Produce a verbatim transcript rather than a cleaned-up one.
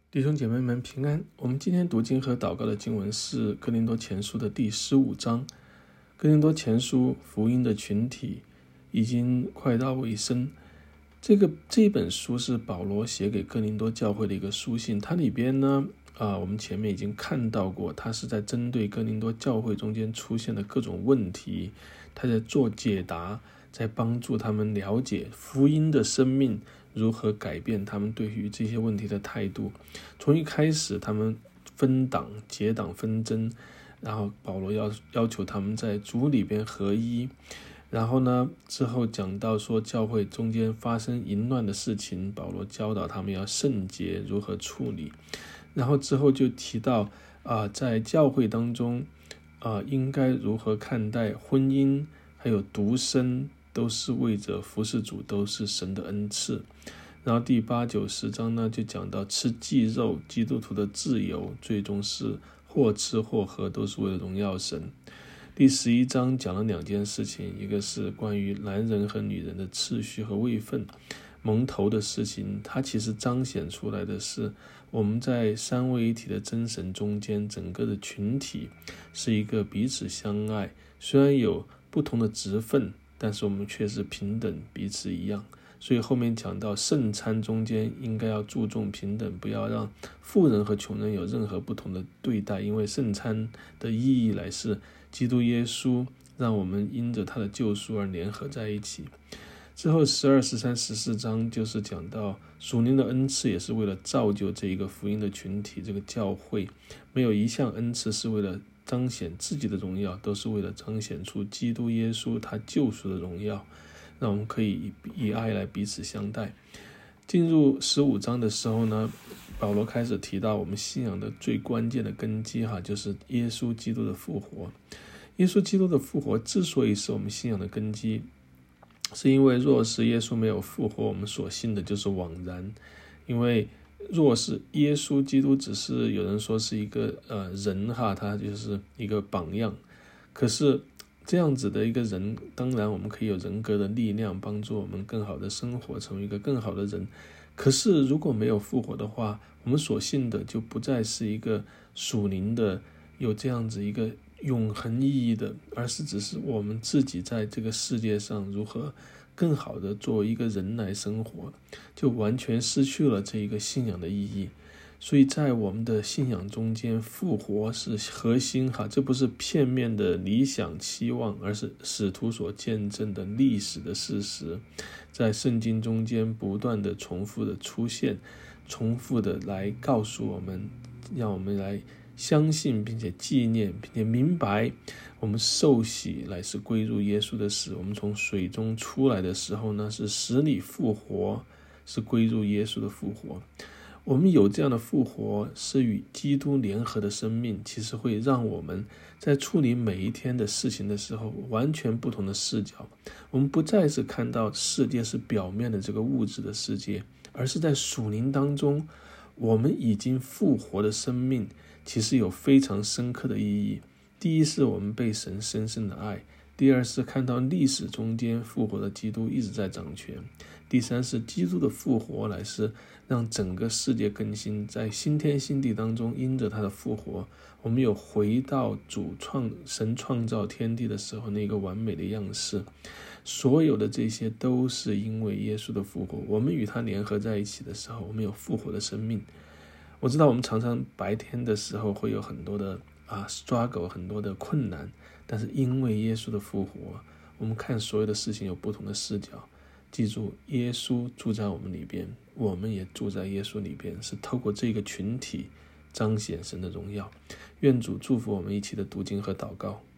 弟兄姐妹们平安。我们今天读经和祷告的经文是哥林多前书的第十五章。哥林多前书福音的群体已经快到尾声。这个这本书是保罗写给哥林多教会的一个书信，它里边呢啊，我们前面已经看到过，他是在针对哥林多教会中间出现的各种问题，他在做解答，在帮助他们了解福音的生命如何改变他们对于这些问题的态度。从一开始他们分党结党纷争，然后保罗要要求他们在主里边合一，然后呢之后讲到说教会中间发生淫乱的事情，保罗教导他们要圣洁如何处理，然后之后就提到啊、呃，在教会当中啊、呃，应该如何看待婚姻，还有独身，都是为着服侍主，都是神的恩赐。然后第八九十章呢就讲到吃祭肉，基督徒的自由最终是或吃或喝，都是为了荣耀神。第十一章讲了两件事情，一个是关于男人和女人的次序和位分，蒙头的事情，它其实彰显出来的是我们在三位一体的真神中间，整个的群体是一个彼此相爱，虽然有不同的职分，但是我们却是平等，彼此一样。所以后面讲到圣餐中间应该要注重平等，不要让富人和穷人有任何不同的对待，因为圣餐的意义来是基督耶稣让我们因着他的救赎而联合在一起。之后十二、十三、十四章就是讲到属灵的恩赐也是为了造就这一个福音的群体，这个教会没有一项恩赐是为了彰显自己的荣耀，都是为了彰显出基督耶稣他救赎的荣耀，让我们可以以爱来彼此相待。进入十五章的时候呢，保罗开始提到我们信仰的最关键的根基哈，就是耶稣基督的复活。耶稣基督的复活之所以是我们信仰的根基，是因为若是耶稣没有复活，我们所信的就是枉然。因为若是耶稣基督只是有人说是一个呃人哈，他就是一个榜样，可是这样子的一个人，当然我们可以有人格的力量帮助我们更好的生活，成为一个更好的人。可是如果没有复活的话，我们所信的就不再是一个属灵的有这样子一个永恒意义的，而是只是我们自己在这个世界上如何更好的作为一个人来生活，就完全失去了这一个信仰的意义。所以在我们的信仰中间，复活是核心哈，这不是片面的理想期望，而是使徒所见证的历史的事实，在圣经中间不断的重复的出现，重复的来告诉我们，让我们来相信并且纪念并且明白，我们受洗来是归入耶稣的死，我们从水中出来的时候呢，是使你复活，是归入耶稣的复活。我们有这样的复活，是与基督联合的生命，其实会让我们在处理每一天的事情的时候，完全不同的视角。我们不再是看到世界是表面的这个物质的世界，而是在属灵当中，我们已经复活的生命其实有非常深刻的意义。第一是我们被神深深的爱，第二是看到历史中间复活的基督一直在掌权，第三是基督的复活来是让整个世界更新，在新天新地当中，因着他的复活，我们有回到主创神创造天地的时候那个完美的样式。所有的这些都是因为耶稣的复活，我们与他联合在一起的时候，我们有复活的生命。我知道我们常常白天的时候会有很多的啊 struggle， 很多的困难，但是因为耶稣的复活，我们看所有的事情有不同的视角。记住，耶稣住在我们里边，我们也住在耶稣里边，是透过这个群体彰显神的荣耀。愿主祝福我们一起的读经和祷告。